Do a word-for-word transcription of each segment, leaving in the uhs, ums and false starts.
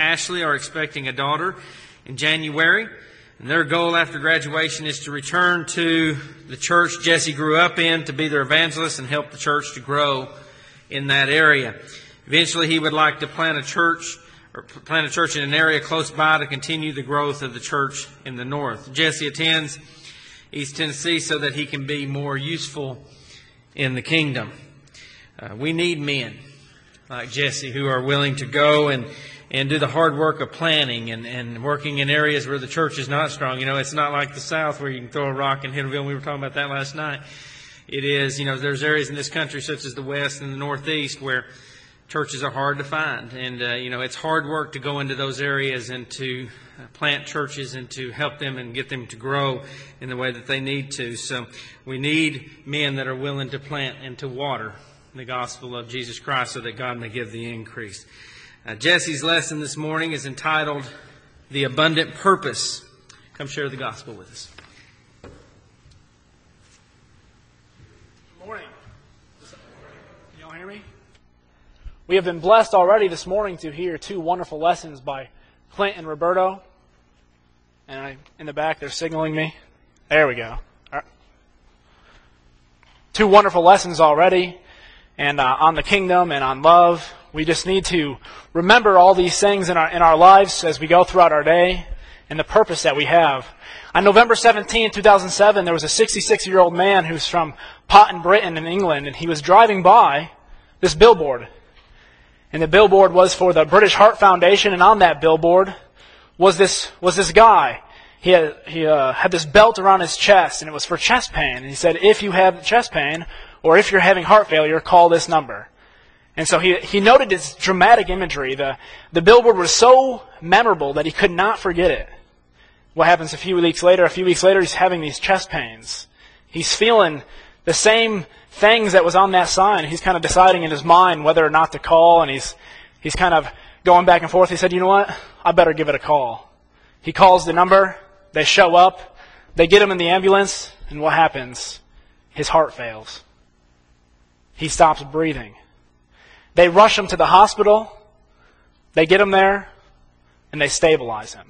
Ashley are expecting a daughter in January. And their goal after graduation is to return to the church Jesse grew up in, to be their evangelist and help the church to grow in that area. Eventually, he would like to plant a church or plant a church in an area close by to continue the growth of the church in the north. Jesse attends East Tennessee so that he can be more useful in the kingdom. Uh, we need men like Jesse who are willing to go and and do the hard work of planning and, and working in areas where the church is not strong. You know, it's not like the South where you can throw a rock and hit a building. We were talking about that last night. It is, you know, there's areas in this country such as the West and the Northeast where churches are hard to find. And, uh, you know, it's hard work to go into those areas and to plant churches and to help them and get them to grow in the way that they need to. So we need men that are willing to plant and to water the gospel of Jesus Christ so that God may give the increase. Uh, Jesse's lesson this morning is entitled, The Abundant Purpose. Come share the gospel with us. Good morning. Can y'all hear me? We have been blessed already this morning to hear two wonderful lessons by Clint and Roberto. And I, in the back, they're signaling me. There we go. All right. Two wonderful lessons already, and uh, on the kingdom and on love. We just need to remember all these things in our in our lives as we go throughout our day and the purpose that we have. On November seventeenth, two thousand seven, there was a sixty-six-year-old man who's from Potton, Britain in England, and he was driving by this billboard. And the billboard was for the British Heart Foundation, and on that billboard was this was this guy. He had, he uh, had this belt around his chest, and it was for chest pain. And he said, if you have chest pain, or if you're having heart failure, call this number. And so he he noted its dramatic imagery. The, the billboard was so memorable that he could not forget it. What happens a few weeks later? A few weeks later, he's having these chest pains. He's feeling the same things that was on that sign. He's kind of deciding in his mind whether or not to call, and he's he's kind of going back and forth. He said, you know what? I better give it a call. He calls the number. They show up. They get him in the ambulance, and what happens? His heart fails. He stops breathing. They rush him to the hospital, they get him there, and they stabilize him.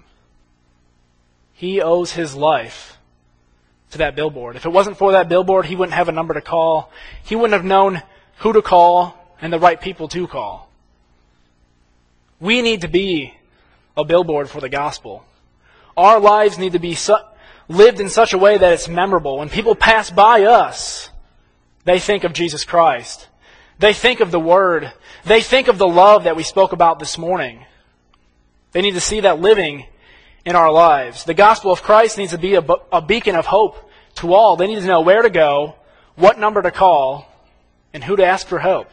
He owes his life to that billboard. If it wasn't for that billboard, he wouldn't have a number to call. He wouldn't have known who to call and the right people to call. We need to be a billboard for the gospel. Our lives need to be su- lived in such a way that it's memorable. When people pass by us, they think of Jesus Christ. They think of the Word. They think of the love that we spoke about this morning. They need to see that living in our lives. The gospel of Christ needs to be a, a beacon of hope to all. They need to know where to go, what number to call, and who to ask for help.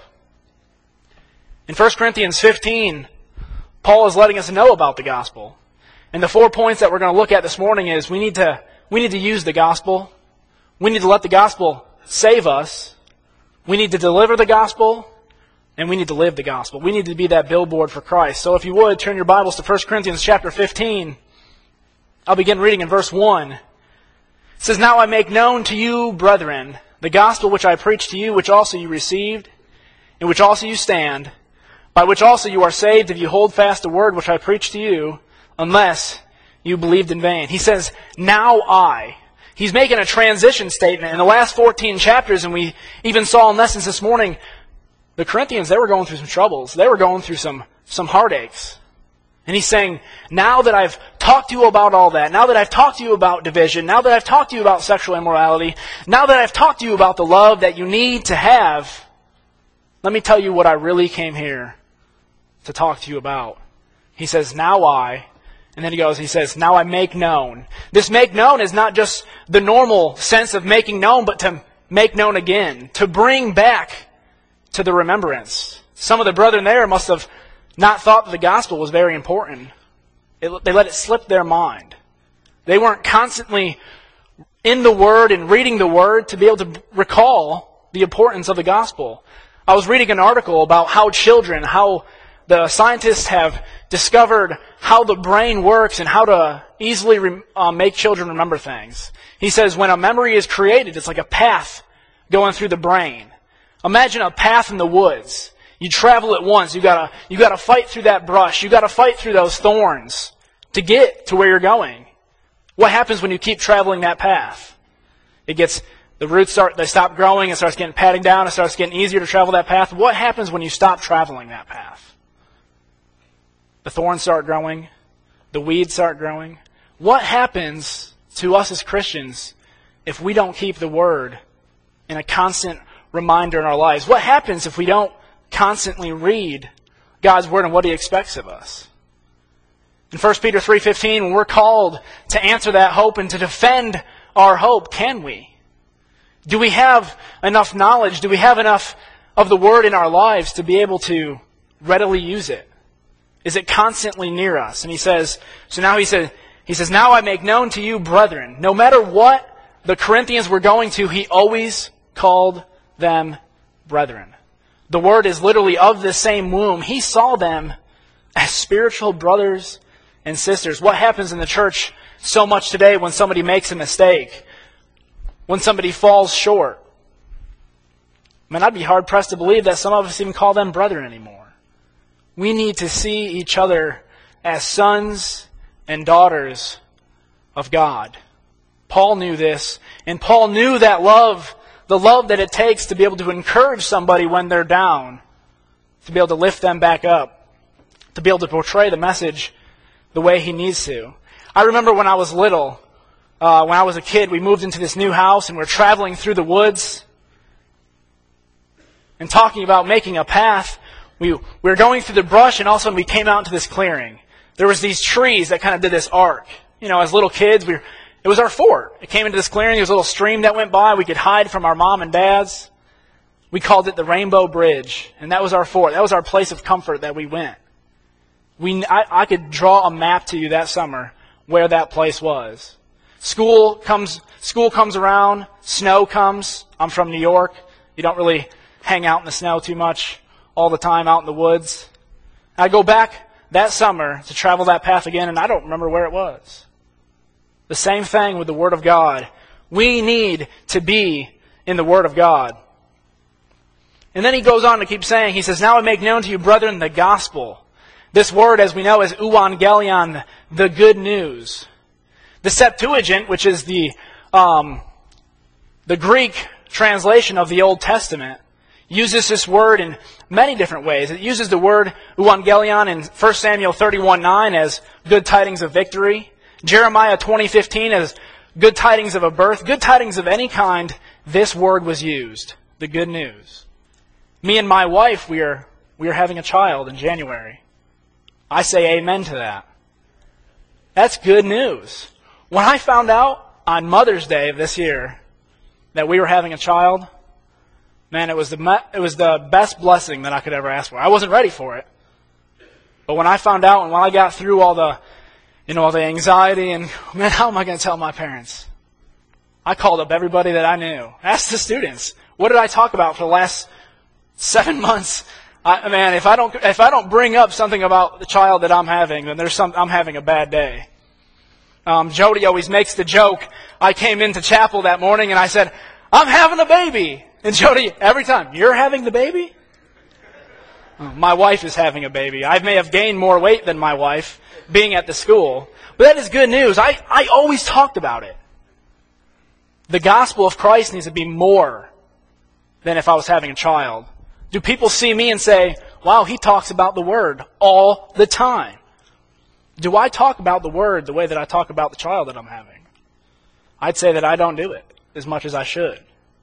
In First Corinthians fifteen, Paul is letting us know about the gospel. And the four points that we're going to look at this morning is we need to we need to use the gospel. We need to let the gospel save us. We need to deliver the gospel, and we need to live the gospel. We need to be that billboard for Christ. So if you would, turn your Bibles to First Corinthians chapter fifteen. I'll begin reading in verse one. It says, Now I make known to you, brethren, the gospel which I preached to you, which also you received, in which also you stand, by which also you are saved, if you hold fast the word which I preached to you, unless you believed in vain. He says, Now I... He's making a transition statement. In the last fourteen chapters, and we even saw in lessons this morning, the Corinthians, they were going through some troubles. They were going through some, some heartaches. And he's saying, now that I've talked to you about all that, now that I've talked to you about division, now that I've talked to you about sexual immorality, now that I've talked to you about the love that you need to have, let me tell you what I really came here to talk to you about. He says, now I... And then he goes, he says, now I make known. This make known is not just the normal sense of making known, but to make known again. To bring back to the remembrance. Some of the brethren there must have not thought that the gospel was very important. It, they let it slip their mind. They weren't constantly in the Word and reading the Word to be able to recall the importance of the gospel. I was reading an article about how children, how the scientists have discovered how the brain works and how to easily re- uh, make children remember things. He says when a memory is created, it's like a path going through the brain. Imagine a path in the woods. You travel it once. You gotta, you gotta fight through that brush. You gotta fight through those thorns to get to where you're going. What happens when you keep traveling that path? It gets, the roots start, they stop growing, it starts getting padding down, it starts getting easier to travel that path. What happens when you stop traveling that path? The thorns start growing. The weeds start growing. What happens to us as Christians if we don't keep the Word in a constant reminder in our lives? What happens if we don't constantly read God's Word and what He expects of us? In First Peter three fifteen, when we're called to answer that hope and to defend our hope, can we? Do we have enough knowledge? Do we have enough of the Word in our lives to be able to readily use it? Is it constantly near us? And he says, so now he says, he says, now I make known to you, brethren, no matter what the Corinthians were going to, he always called them brethren. The word is literally of the same womb. He saw them as spiritual brothers and sisters. What happens in the church so much today when somebody makes a mistake? When somebody falls short? Man, I'd be hard-pressed to believe that some of us even call them brethren anymore. We need to see each other as sons and daughters of God. Paul knew this, and Paul knew that love, the love that it takes to be able to encourage somebody when they're down, to be able to lift them back up, to be able to portray the message the way he needs to. I remember when I was little, uh, when I was a kid, we moved into this new house and we're traveling through the woods and talking about making a path. We, we were going through the brush and all of a sudden we came out into this clearing. There was these trees that kind of did this arc. You know, as little kids, we were, it was our fort. It came into this clearing. There was a little stream that went by. We could hide from our mom and dads. We called it the Rainbow Bridge. And that was our fort. That was our place of comfort that we went. We, I, I could draw a map to you that summer where that place was. School comes, school comes around. Snow comes. I'm from New York. You don't really hang out in the snow too much all the time out in the woods. I go back that summer to travel that path again, and I don't remember where it was. The same thing with the Word of God. We need to be in the Word of God. And then he goes on to keep saying, he says, now I make known to you, brethren, the gospel. This word, as we know, is euangelion, the good news. The Septuagint, which is the um, the Greek translation of the Old Testament, uses this word in many different ways. It uses the word euangelion in First Samuel thirty-one nine as good tidings of victory. Jeremiah twenty fifteen as good tidings of a birth. Good tidings of any kind, this word was used. The good news. Me and my wife, we are, we are having a child in January. I say amen to that. That's good news. When I found out on Mother's Day of this year that we were having a child, man, it was the it was the best blessing that I could ever ask for. I wasn't ready for it. But when I found out and when I got through all the, you know, all the anxiety and, man, how am I going to tell my parents? I called up everybody that I knew. Asked the students, what did I talk about for the last seven months? I, man, if I don't if I don't bring up something about the child that I'm having, then there's some I'm having a bad day. Um, Jody always makes the joke. I came into chapel that morning and I said, I'm having a baby. And Jody, every time, you're having the baby? Oh, my wife is having a baby. I may have gained more weight than my wife being at the school. But that is good news. I, I always talked about it. The gospel of Christ needs to be more than if I was having a child. Do people see me and say, wow, he talks about the Word all the time? Do I talk about the Word the way that I talk about the child that I'm having? I'd say that I don't do it as much as I should.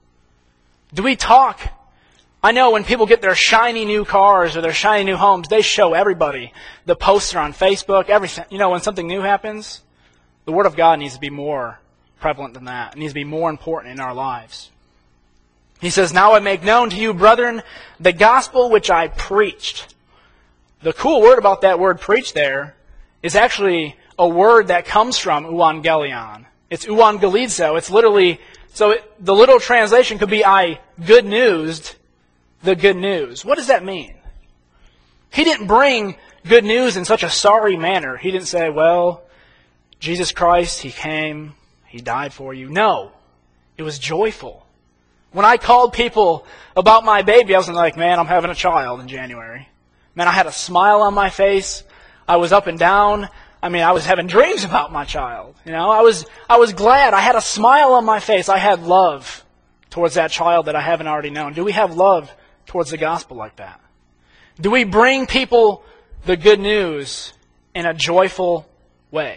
Do we talk? I know when people get their shiny new cars or their shiny new homes, they show everybody the poster on Facebook, everything. You know, when something new happens, the Word of God needs to be more prevalent than that. It needs to be more important in our lives. He says, now I make known to you, brethren, the gospel which I preached. The cool word about that word preach there is actually a word that comes from euangelion. It's euangelizo. It's literally, so it, the literal translation could be I good newsed the good news. What does that mean? He didn't bring good news in such a sorry manner. He didn't say, well, Jesus Christ, He came, He died for you. No, it was joyful. When I called people about my baby, I wasn't like, man, I'm having a child in January. Man, I had a smile on my face. I was up and down. I mean, I was having dreams about my child. You know, I was I was glad. I had a smile on my face. I had love towards that child that I haven't already known. Do we have love towards the gospel like that? Do we bring people the good news in a joyful way?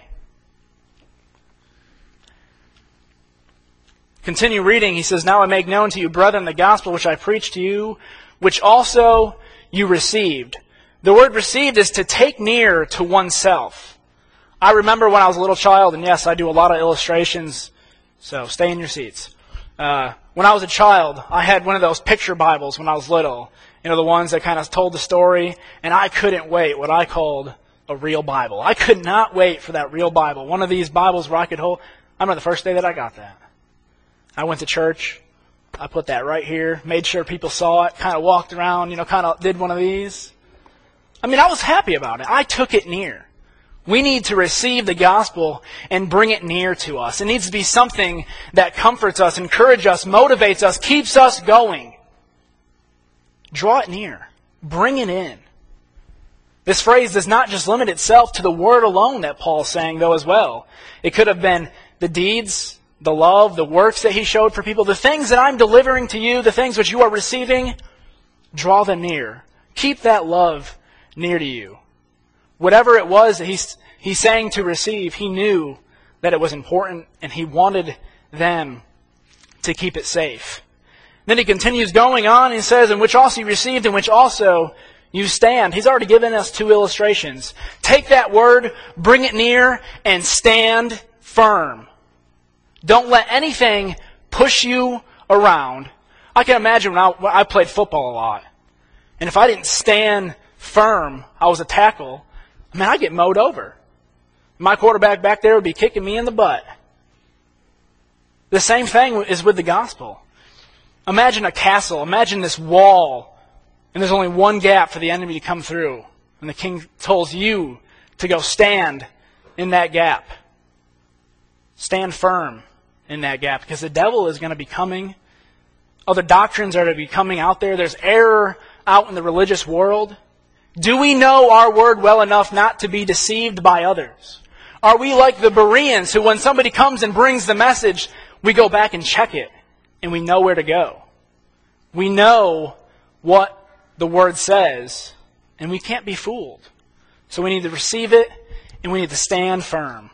Continue reading. He says, now I make known to you, brethren, the gospel which I preached to you, which also you received. The word received is to take near to oneself. I remember when I was a little child, and yes, I do a lot of illustrations, so stay in your seats. Uh, when I was a child, I had one of those picture Bibles when I was little. You know, the ones that kind of told the story, and I couldn't wait, what I called a real Bible. I could not wait for that real Bible. One of these Bibles where I could hold. I remember the first day that I got that. I went to church. I put that right here, made sure people saw it, kind of walked around, you know, kind of did one of these. I mean, I was happy about it. I took it near. We need to receive the gospel and bring it near to us. It needs to be something that comforts us, encourages us, motivates us, keeps us going. Draw it near. Bring it in. This phrase does not just limit itself to the word alone that Paul's saying, though, as well. It could have been the deeds, the love, the works that he showed for people, the things that I'm delivering to you, the things which you are receiving, draw them near. Keep that love near to you. Whatever it was that he's, he's saying to receive, he knew that it was important, and he wanted them to keep it safe. Then he continues going on, and he says, in which also you received, in which also you stand. He's already given us two illustrations. Take that word, bring it near, and stand firm. Don't let anything push you around. I can imagine when I, when I played football a lot. And if I didn't stand firm, I was a tackle, I mean, I'd get mowed over. My quarterback back there would be kicking me in the butt. The same thing is with the gospel. Imagine a castle. Imagine this wall. And there's only one gap for the enemy to come through. And the king tells you to go stand in that gap. Stand firm in that gap, because the devil is going to be coming. Other doctrines are going to be coming out there. There's error out in the religious world. Do we know our word well enough not to be deceived by others? Are we like the Bereans, who when somebody comes and brings the message, we go back and check it, and we know where to go? We know what the word says, and we can't be fooled. So we need to receive it, and we need to stand firm.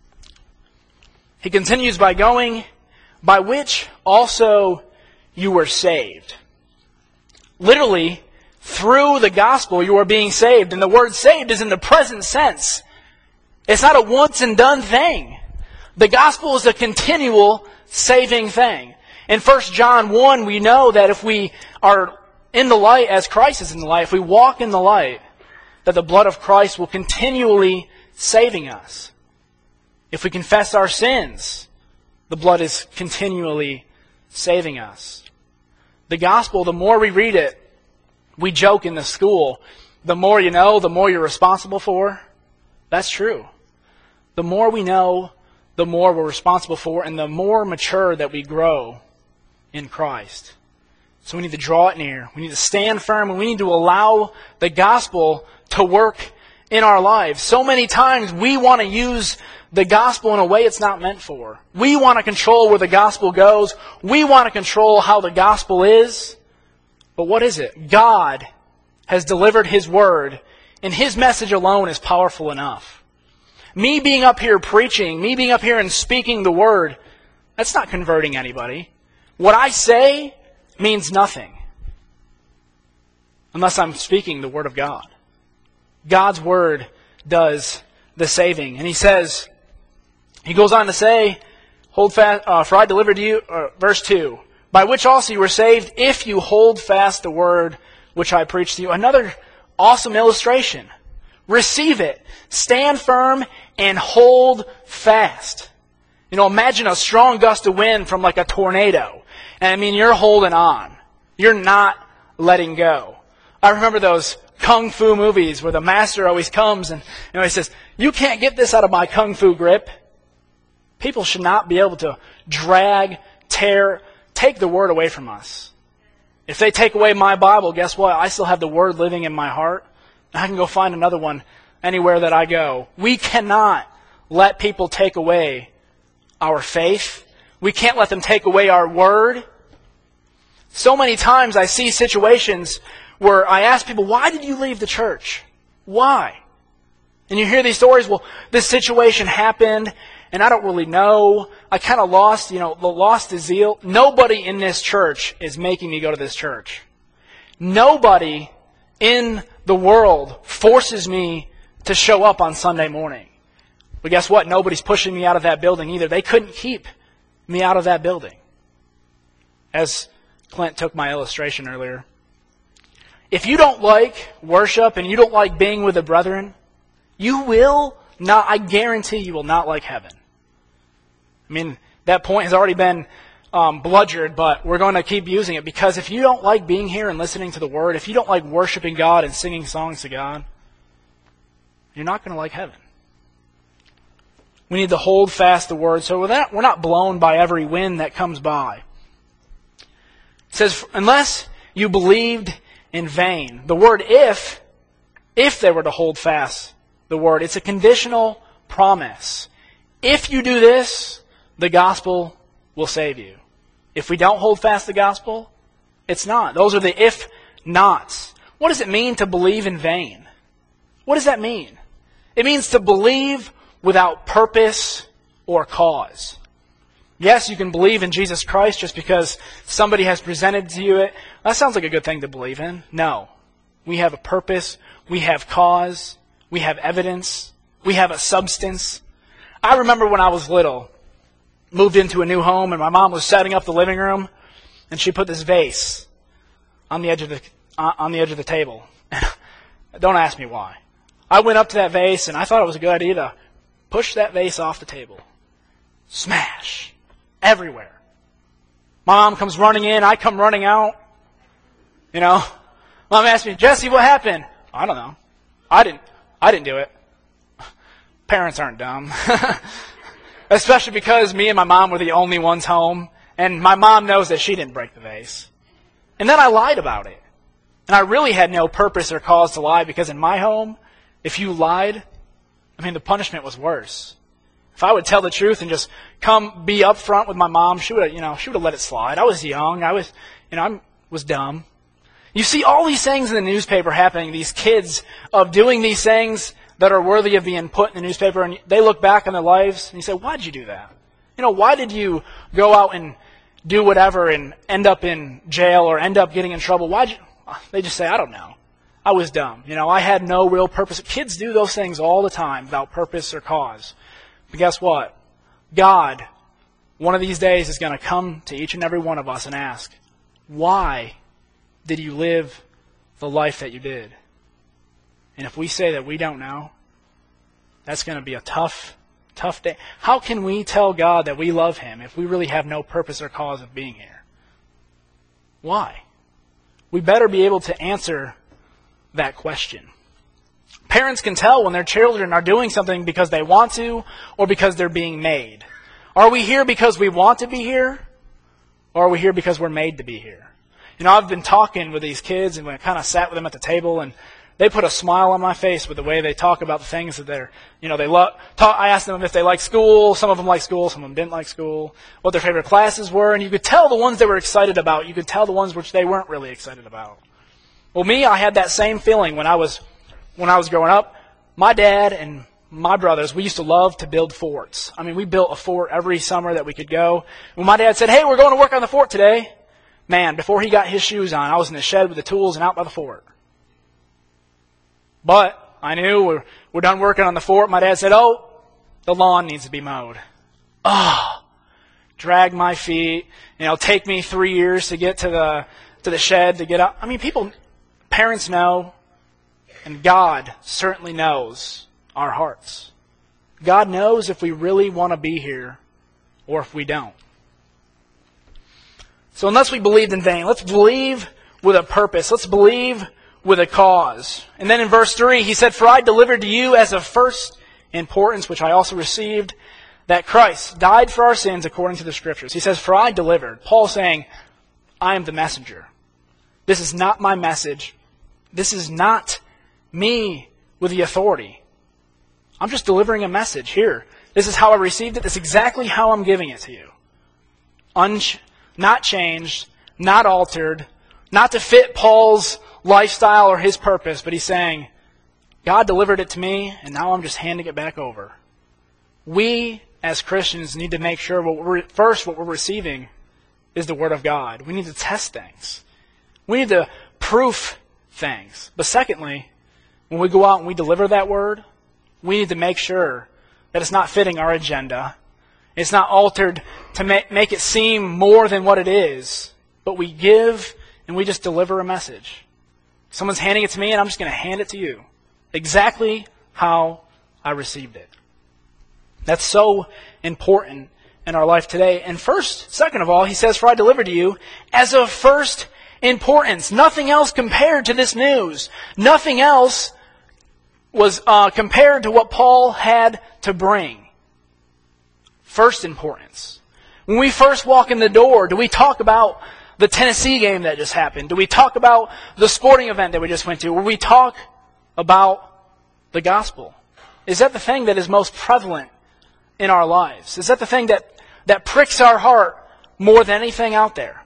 He continues by going, by which also you were saved. Literally, through the gospel you are being saved. And the word saved is in the present sense. It's not a once and done thing. The gospel is a continual saving thing. In First John one, we know that if we are in the light as Christ is in the light, if we walk in the light, that the blood of Christ will continually saving us. If we confess our sins, the blood is continually saving us. The gospel, the more we read it, we joke in the school, the more you know, the more you're responsible for. That's true. The more we know, the more we're responsible for, and the more mature that we grow in Christ. So we need to draw it near. We need to stand firm, and we need to allow the gospel to work in our lives. So many times we want to use the gospel in a way it's not meant for. We want to control where the gospel goes. We want to control how the gospel is. But what is it? God has delivered His word, and His message alone is powerful enough. Me being up here preaching, me being up here and speaking the word, that's not converting anybody. What I say means nothing unless I'm speaking the word of God. God's word does the saving. And he says, he goes on to say, hold fast, uh, for I delivered you, uh, verse two, by which also you were saved if you hold fast the word which I preached to you. Another awesome illustration. Receive it. Stand firm and hold fast. You know, imagine a strong gust of wind from like a tornado. And I mean, you're holding on. You're not letting go. I remember those kung fu movies where the master always comes and you know, he says, you can't get this out of my kung fu grip. People should not be able to drag, tear, take the Word away from us. If they take away my Bible, guess what? I still have the Word living in my heart. And I can go find another one anywhere that I go. We cannot let people take away our faith. We can't let them take away our Word. So many times I see situations where I ask people, why did you leave the church? Why? And you hear these stories, well, this situation happened, and I don't really know. I kind of lost, you know, lost the zeal. Nobody in this church is making me go to this church. Nobody in the world forces me to show up on Sunday morning. But guess what? Nobody's pushing me out of that building either. They couldn't keep me out of that building. As Clint took my illustration earlier. If you don't like worship and you don't like being with the brethren, you will not, I guarantee you will not like heaven. I mean, that point has already been um, bludgered, but we're going to keep using it, because if you don't like being here and listening to the Word, if you don't like worshiping God and singing songs to God, you're not going to like heaven. We need to hold fast the Word so we're not, we're not blown by every wind that comes by. It says, unless you believed in vain. The word if, if they were to hold fast the Word, it's a conditional promise. If you do this, the gospel will save you. If we don't hold fast the gospel, it's not. Those are the if nots. What does it mean to believe in vain? What does that mean? It means to believe without purpose or cause. Yes, you can believe in Jesus Christ just because somebody has presented to you it. That sounds like a good thing to believe in. No. We have a purpose. We have cause. We have evidence. We have a substance. I remember when I was little, moved into a new home, and my mom was setting up the living room, and she put this vase on the edge of the on the edge of the table. Don't ask me why. I went up to that vase, and I thought it was a good idea to push that vase off the table. Smash. Everywhere. My mom comes running in, I come running out. You know, Mom asked me, Jesse, what happened? I don't know. I didn't, I didn't do it. Parents aren't dumb. Especially because me and my mom were the only ones home, and my mom knows that she didn't break the vase. And then I lied about it. And I really had no purpose or cause to lie, because in my home, if you lied, I mean, the punishment was worse. If I would tell the truth and just come be upfront with my mom, she would have, you know, she would have let it slide. I was young. I was, you know, I was dumb. You see all these things in the newspaper happening, these kids of doing these things that are worthy of being put in the newspaper, and they look back on their lives and you say, why did you do that? You know, why did you go out and do whatever and end up in jail or end up getting in trouble? Why'd you? They just say, I don't know. I was dumb. You know, I had no real purpose. Kids do those things all the time without purpose or cause. But guess what? God, one of these days, is going to come to each and every one of us and ask, why did you live the life that you did? And if we say that we don't know, that's going to be a tough, tough day. How can we tell God that we love Him if we really have no purpose or cause of being here? Why? We better be able to answer that question. Parents can tell when their children are doing something because they want to or because they're being made. Are we here because we want to be here? Or are we here because we're made to be here? You know, I've been talking with these kids, and I kind of sat with them at the table, and they put a smile on my face with the way they talk about the things that they're, you know, they love. I asked them if they like school. Some of them like school. Some of them didn't like school. What their favorite classes were. And you could tell the ones they were excited about. You could tell the ones which they weren't really excited about. Well, me, I had that same feeling when I was when I was growing up. My dad and my brothers, we used to love to build forts. I mean, we built a fort every summer that we could go. When my dad said, hey, we're going to work on the fort today, man, before he got his shoes on, I was in the shed with the tools and out by the fort. But I knew we're, we're done working on the fort. My dad said, oh, the lawn needs to be mowed. Oh, drag my feet. You know, take me three years to get to the to the shed to get up. I mean, people, parents know, and God certainly knows our hearts. God knows if we really want to be here or if we don't. So unless we believed in vain, let's believe with a purpose. Let's believe with a cause. And then in verse three, he said, for I delivered to you as of first importance, which I also received, that Christ died for our sins according to the Scriptures. He says, for I delivered. Paul saying, I am the messenger. This is not my message. This is not me with the authority. I'm just delivering a message here. This is how I received it. This is exactly how I'm giving it to you. Unch- not changed, not altered, not to fit Paul's lifestyle or his purpose, but he's saying, God delivered it to me, and now I'm just handing it back over. We, as Christians, need to make sure, what we're, first, what we're receiving is the Word of God. We need to test things. We need to proof things. But secondly, when we go out and we deliver that Word, we need to make sure that it's not fitting our agenda. It's not altered to make, make it seem more than what it is. But we give and we just deliver a message. Someone's handing it to me and I'm just going to hand it to you. Exactly how I received it. That's so important in our life today. And first, second of all, he says, for I delivered to you as of first importance. Nothing else compared to this news. Nothing else was uh, compared to what Paul had to bring. First importance. When we first walk in the door, do we talk about the Tennessee game that just happened? Do we talk about the sporting event that we just went to? Or we talk about the gospel? Is that the thing that is most prevalent in our lives? Is that the thing that, that pricks our heart more than anything out there?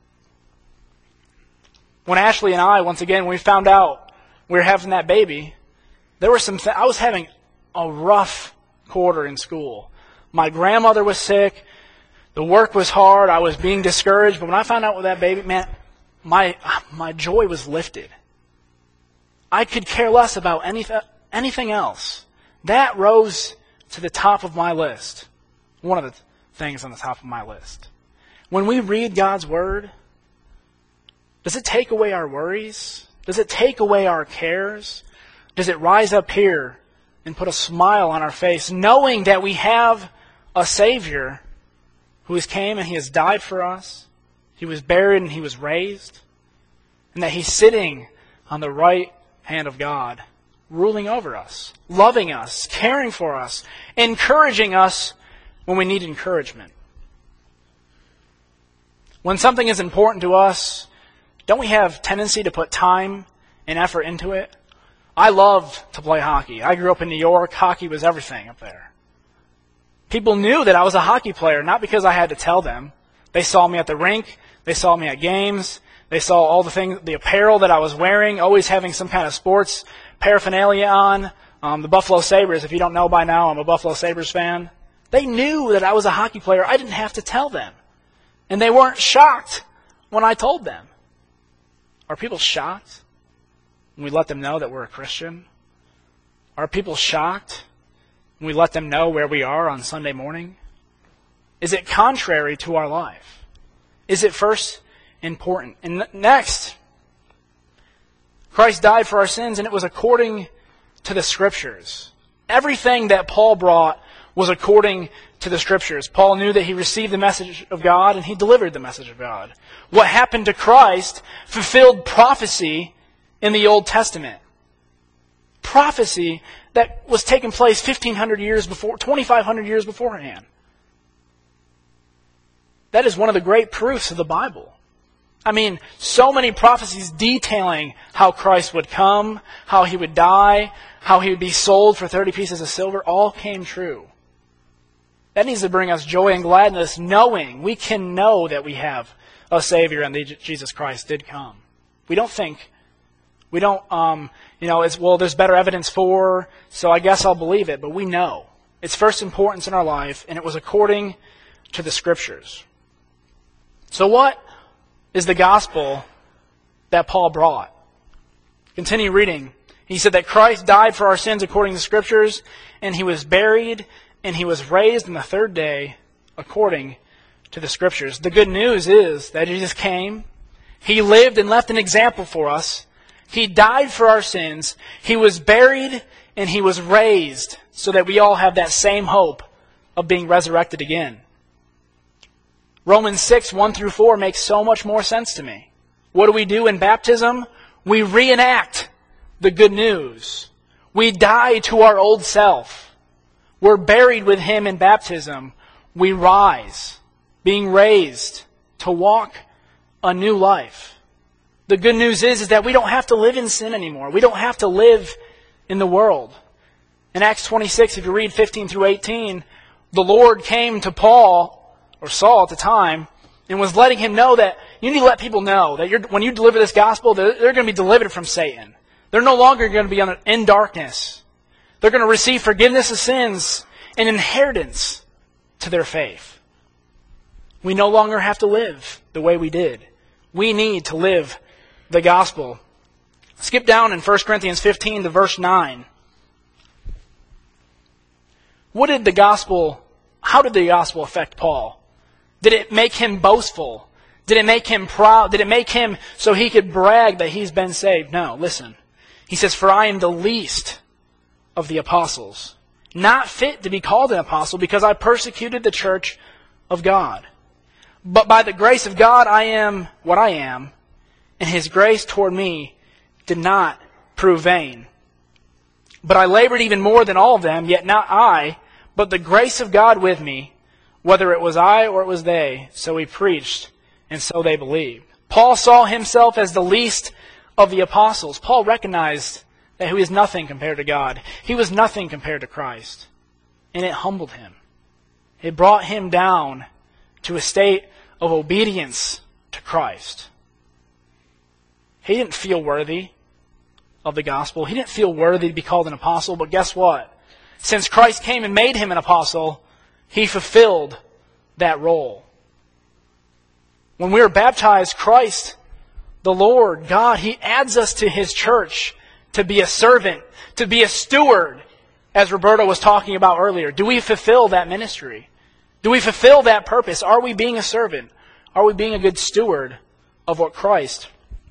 When Ashley and I, once again, when we found out we were having that baby, there were some th- I was having a rough quarter in school. My grandmother was sick. The work was hard. I was being discouraged. But when I found out with that baby, man, my my joy was lifted. I could care less about anything anything else. That rose to the top of my list. One of the things on the top of my list. When we read God's Word, does it take away our worries? Does it take away our cares? Does it rise up here and put a smile on our face, knowing that we have a Savior who has came and He has died for us, He was buried and He was raised, and that He's sitting on the right hand of God, ruling over us, loving us, caring for us, encouraging us when we need encouragement. When something is important to us, don't we have tendency to put time and effort into it? I loved to play hockey. I grew up in New York. Hockey was everything up there. People knew that I was a hockey player, not because I had to tell them. They saw me at the rink. They saw me at games. They saw all the things, the apparel that I was wearing, always having some kind of sports paraphernalia on. Um, the Buffalo Sabres, if you don't know by now, I'm a Buffalo Sabres fan. They knew that I was a hockey player. I didn't have to tell them. And they weren't shocked when I told them. Are people shocked when we let them know that we're a Christian? Are people shocked when we let them know where we are on Sunday morning? Is it contrary to our life? Is it first important? And next, Christ died for our sins, and it was according to the Scriptures. Everything that Paul brought was according to the Scriptures. Paul knew that he received the message of God, and he delivered the message of God. What happened to Christ fulfilled prophecy in the Old Testament. Prophecy that was taking place fifteen hundred years before, twenty-five hundred years beforehand. That is one of the great proofs of the Bible. I mean, so many prophecies detailing how Christ would come, how He would die, how He would be sold for thirty pieces of silver, all came true. That needs to bring us joy and gladness, knowing, we can know that we have a Savior and that Jesus Christ did come. We don't think, we don't, um, you know, it's, well, there's better evidence for, so I guess I'll believe it, but we know. It's first importance in our life, and it was according to the Scriptures. So what is the gospel that Paul brought? Continue reading. He said that Christ died for our sins according to the Scriptures, and He was buried, and He was raised on the third day according to the Scriptures. The good news is that Jesus came, He lived and left an example for us, He died for our sins, He was buried, and He was raised so that we all have that same hope of being resurrected again. Romans six, one through four makes so much more sense to me. What do we do in baptism? We reenact the good news. We die to our old self. we're buried with him in baptism, we rise, being raised to walk a new life. The good news is, is that we don't have to live in sin anymore. We don't have to live in the world. In Acts twenty-six, if you read fifteen through eighteen, the Lord came to Paul, or Saul at the time, and was letting him know that you need to let people know that you're, when you deliver this gospel, they're, they're going to be delivered from Satan. They're no longer going to be in darkness. They're going to receive forgiveness of sins and inheritance to their faith. We no longer have to live the way we did. We need to live the gospel. Skip down in First Corinthians fifteen to verse nine. What did the gospel, how did the gospel affect Paul? Did it make him boastful? Did it make him proud? Did it make him so he could brag that he's been saved? No, listen. He says, "For I am the least of the apostles, not fit to be called an apostle because I persecuted the church of God. But by the grace of God I am what I am, and his grace toward me did not prove vain. But I labored even more than all of them, yet not I, but the grace of God with me, whether it was I or it was they. So he preached, and so they believed." Paul saw himself as the least of the apostles. Paul recognized that he was nothing compared to God. He was nothing compared to Christ. And it humbled him. It brought him down to a state of obedience to Christ. He didn't feel worthy of the gospel. He didn't feel worthy to be called an apostle, but guess what? Since Christ came and made him an apostle, he fulfilled that role. When we are baptized, Christ, the Lord, God, he adds us to his church to be a servant, to be a steward, as Roberto was talking about earlier. Do we fulfill that ministry? Do we fulfill that purpose? Are we being a servant? Are we being a good steward of what Christ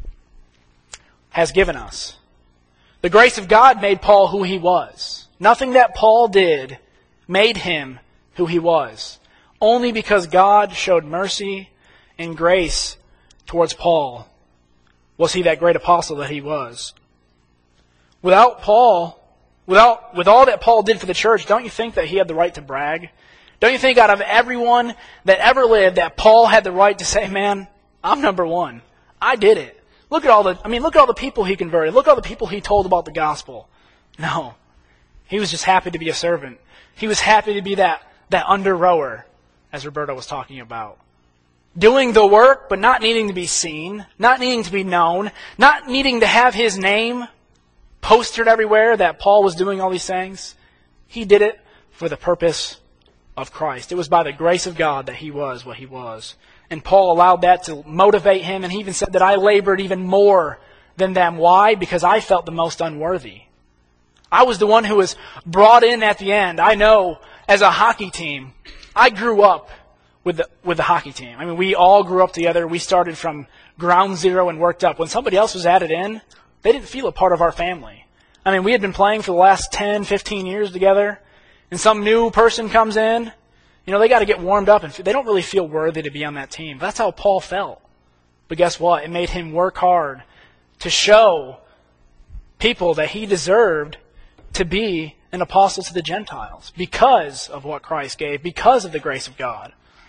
has given us? The grace of God made Paul who he was. Nothing that Paul did made him who he was. Only because God showed mercy and grace towards Paul was he that great apostle that he was. Without Paul, without with all that Paul did for the church, don't you think that he had the right to brag? Don't you think out of everyone that ever lived that Paul had the right to say, "Man, I'm number one. I did it. Look at all the I mean, look at all the people he converted. Look at all the people he told about the gospel." No. He was just happy to be a servant. He was happy to be that, that under rower, as Roberto was talking about. Doing the work, but not needing to be seen, not needing to be known, not needing to have his name postered everywhere that Paul was doing all these things. He did it for the purpose of Christ. It was by the grace of God that he was what he was. And Paul allowed that to motivate him, and he even said that I labored even more than them. Why? Because I felt the most unworthy. I was the one who was brought in at the end. I know, as a hockey team, I grew up with the, with the hockey team. I mean, we all grew up together. We started from ground zero and worked up. When somebody else was added in, they didn't feel a part of our family. I mean, we had been playing for the last ten, fifteen years together, and some new person comes in, you know, they got to get warmed up, and they don't really feel worthy to be on that team. That's how Paul felt. But guess what? It made him work hard to show people that he deserved to be an apostle to the Gentiles because of what Christ gave, because of the grace of God.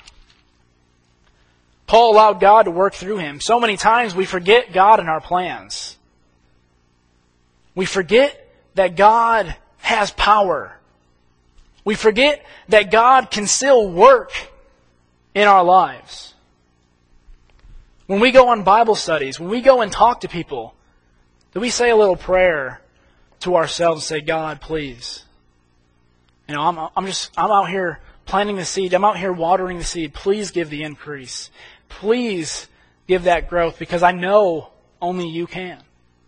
Paul allowed God to work through him. So many times we forget God in our plans. We forget that God has power. We forget that God can still work in our lives. When we go on Bible studies, when we go and talk to people, do we say a little prayer to ourselves and say, "God, please, you know, I'm I'm just I'm out here planting the seed. I'm out here watering the seed. Please give the increase. Please give that growth, because I know only you can."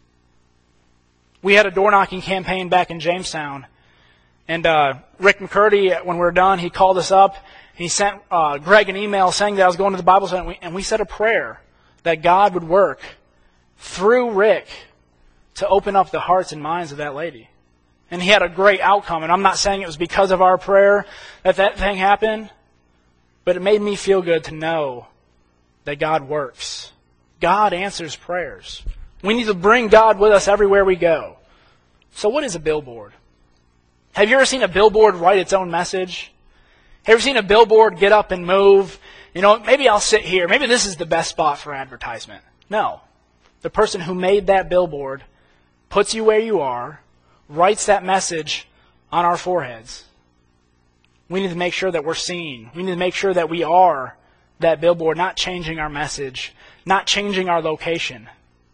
We had a door knocking campaign back in Jamestown, and uh, Rick McCurdy, when we were done, he called us up. And he sent uh, Greg an email saying that I was going to the Bible study, and we, and we said a prayer that God would work through Rick to open up the hearts and minds of that lady. And he had a great outcome. And I'm not saying it was because of our prayer that that thing happened, but it made me feel good to know that God works. God answers prayers. We need to bring God with us everywhere we go. So what is a billboard? Have you ever seen a billboard write its own message? Have you ever seen a billboard get up and move? You know, maybe I'll sit here. Maybe this is the best spot for advertisement. No. The person who made that billboard puts you where you are, writes that message on our foreheads. We need to make sure that we're seen. We need to make sure that we are that billboard, not changing our message, not changing our location.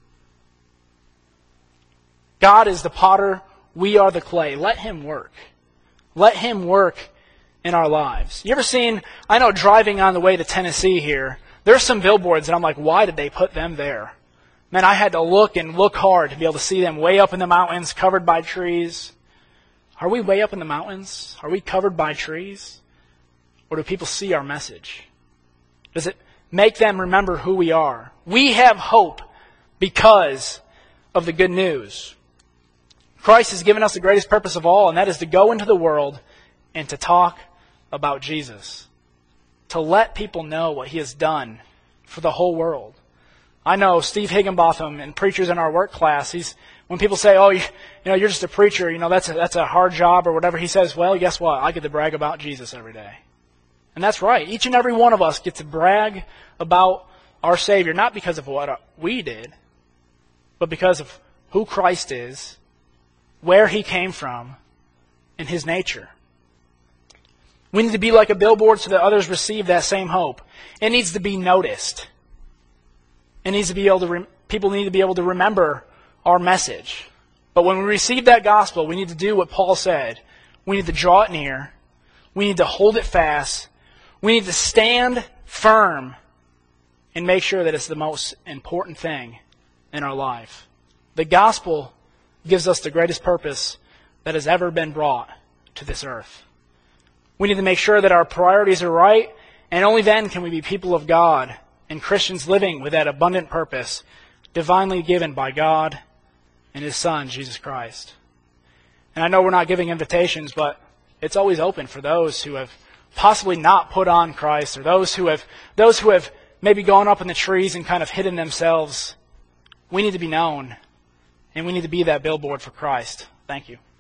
God is the potter. We are the clay. Let Him work. Let Him work in our lives. You ever seen, I know driving on the way to Tennessee here, there's some billboards and I'm like, why did they put them there? Man, I had to look and look hard to be able to see them way up in the mountains, covered by trees. Are we way up in the mountains? Are we covered by trees? Or do people see our message? Does it make them remember who we are? We have hope because of the good news. Christ has given us the greatest purpose of all, and that is to go into the world and to talk about Jesus. To let people know what He has done for the whole world. I know Steve Higginbotham and preachers in our work class, he's when people say, oh, you, you know, you're just a preacher, you know, that's a, that's a hard job or whatever, he says, well, guess what? I get to brag about Jesus every day. And that's right. Each and every one of us gets to brag about our Savior, not because of what we did, but because of who Christ is, where He came from, and His nature. We need to be like a billboard so that others receive that same hope. It needs to be noticed. It needs to be able to, re- people need to be able to remember our message. But when we receive that gospel, we need to do what Paul said. We need to draw it near. We need to hold it fast. We need to stand firm and make sure that it's the most important thing in our life. The gospel gives us the greatest purpose that has ever been brought to this earth. We need to make sure that our priorities are right, and only then can we be people of God and Christians living with that abundant purpose divinely given by God and His Son, Jesus Christ. And I know we're not giving invitations, but it's always open for those who have possibly not put on Christ, or those who have those who have maybe gone up in the trees and kind of hidden themselves. We need to be known, and we need to be that billboard for Christ. Thank you.